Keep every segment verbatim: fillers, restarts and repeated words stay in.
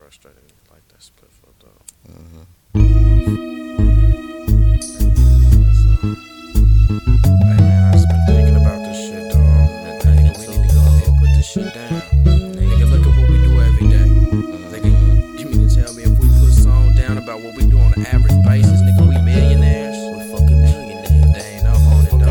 frustrated like that split fucked up. Mm-hmm. Hey man, I just been thinking about this shit, dog. Man, nigga, we need to go ahead and put this shit down. Nigga, look at what we do every day. Nigga, you mean to tell me if we put a song down about what we do on an average basis, nigga, we millionaires? We fucking millionaires. They ain't up on it,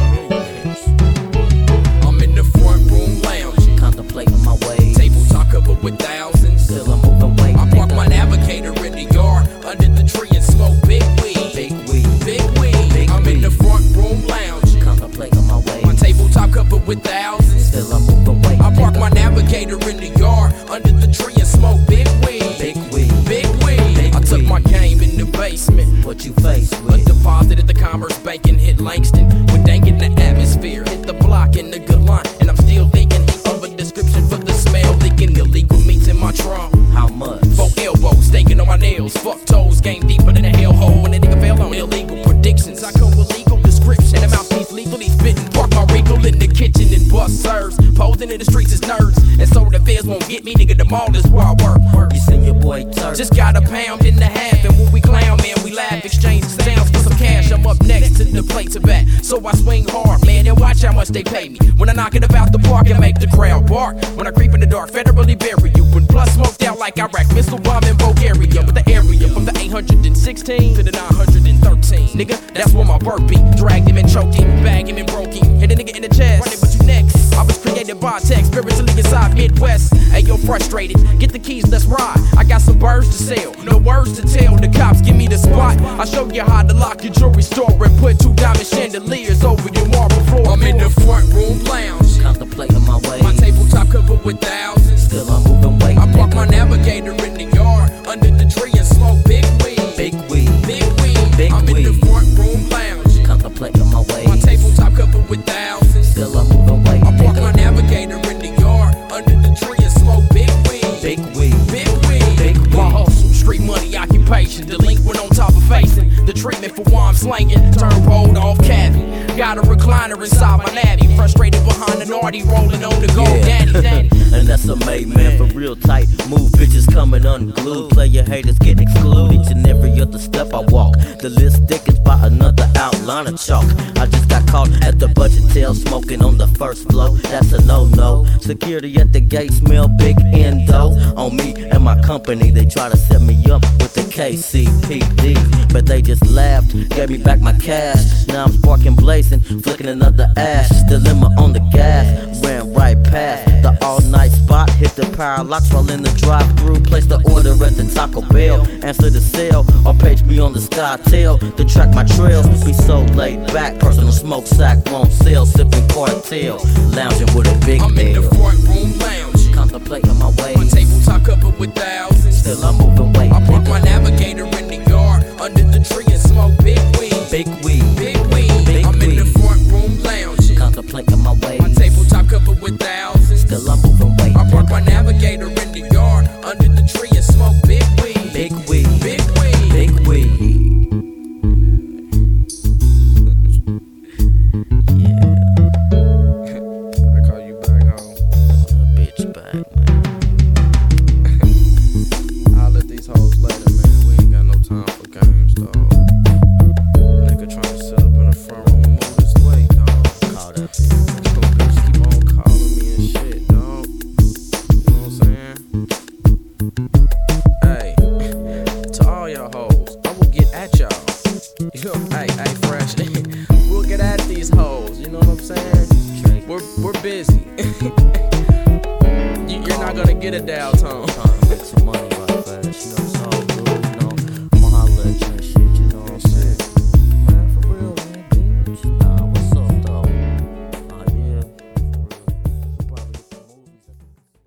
dog. I'm in the front room lounging, Contemplating my way. tabletop covered with thousands. Still I'm moving weight. I park my navigator in the yard under the tree and smoke big weed. Big weed. Big weed. Big I'm in weed. the front room lounging, Contemplating my way. my tabletop covered with thousands. Still I'm moving weight. I park my navigator in the yard under the tree and smoke big weed. Big weed. Big weed. Big I took weed. my game in the basement. What you face A with? deposit at the Commerce Bank and hit Langston. With dank in the atmosphere, hit the block in the good line. And I'm still thinking of a description for the smell. Thinking illegal meats in my trunk. How much? Four elbows, staking on my nails. Fuck toes, game deeper than a hellhole. When a nigga fell on illegal predictions, I come with legal description. The mouthpiece legally spitting. Park my regal in the kitchen and bust serves. Posing in the streets is nerds. And so the feds won't get me, nigga. The mall is where I work. You send your boy Turk. Just got a pound in the half, and when we clown, man, we laugh, exchange sounds for some cash. I'm up next to the plate to bat, so I swing hard, man, and watch how much they pay me. When I knock it about the park and make the crowd bark. When I creep in the dark, federally bury you. When blood smoked out like Iraq, missile bomb in Bulgaria. With the area from the eight hundred sixteen to the nine hundred thirteen. Nigga, that's where my work be. Dragged him and choked him, bagged him and broke him. Hit a nigga in the chest, running with you next. I was created by tech, spiritually inside Midwest. Hey, yo, frustrated, get the keys, let's ride. I got some birds to sell, no words to tell. The cops give me the spot. I show you how to lock your jewelry store and put two diamond chandeliers over your marble floor. I'm in the front room lounge, Contemplating my way. my tabletop covered with thousands. Still I'm moving weight. I park my navigator in the yard under the tree and smoke big weed. Big weed. Big weed. Big I'm in the weed. front room lounge, Contemplating my way. my tabletop covered with thousands. Still I'm moving weight. I park my navigator in the yard under the tree and smoke big weed. Big weed. Big weed. Big weed. My hustle, street money, occupation. Delinquent on top of facing the treatment for why I'm slanging. Turn rolled off cabin. Got a recliner inside my navy. Frustrated behind the naughty, rolling on the gold daddy daddy. And that's a made man for real tight. Move bitches coming unglued. Player haters get excluded. Each and every other step I walk. The list thickens by another outline of chalk. I just got caught at the budget tail smoking on the first floor. That's a no-no. Security at the gate smell big endo. On me and my company, they try to set me up with the K C P D. But they just laughed, gave me back my cash. Now I'm sparking blazing, flicking another ash. Dilemma on the gas, ran right past the all-night spot. Hit the power locks while in the drive-thru. Place the order at the Taco Bell. Answer the cell or page me on the SkyTel to track my trails. Be so laid back, personal smoke sack won't sell. Sipping cartel, lounging with a big I'm in the deal. front room lounge, Contemplating my way. my tabletop covered with thousands. Still I'm moving weight. I park my navigator in the yard under the tree and smoke big weed. Big weed. Big weed. Big I'm in the weed. front room lounge, Contemplating my way. my tabletop covered with thousands. Still I'm moving weight. I park my navigator in the yard under the tree and smoke big weed. Big weed. Big weed. Big weed. Yeah, I call you back home. a bitch back, man. I'll let these hoes later, man. We ain't got no time for games, dog. Nigga trying to sit up in the front room and move his weight, dog. Call that bitch. These little bitches keep on calling me and shit, dog. You know what I'm saying? Hey, to all y'all hoes, I will get at y'all. You know, hey, hey, fresh. We'll get at these hoes, you know what I'm saying? We're, we're busy. You- You're not gonna get a dial tone. Trying to make some money right fast, you know.